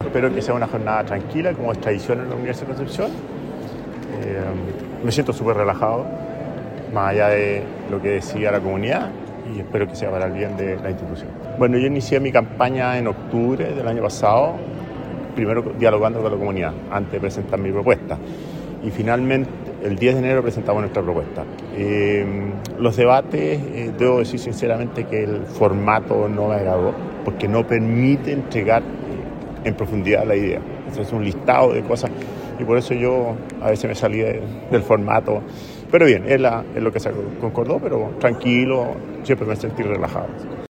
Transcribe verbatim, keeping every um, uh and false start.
Espero que sea una jornada tranquila, como es tradición en la Universidad de Concepción. Eh, me siento súper relajado, más allá de lo que decía la comunidad, y espero que sea para el bien de la institución. Bueno, yo inicié mi campaña en octubre del año pasado, primero dialogando con la comunidad, antes de presentar mi propuesta. Y finalmente, el diez de enero presentamos nuestra propuesta. Eh, los debates, eh, debo decir sinceramente que el formato no me agradó, porque no permite entregar en profundidad la idea. Entonces es un listado de cosas, y por eso yo a veces me salí de, del formato. Pero bien, es, la, es lo que se concordó, pero tranquilo, siempre me sentí relajado.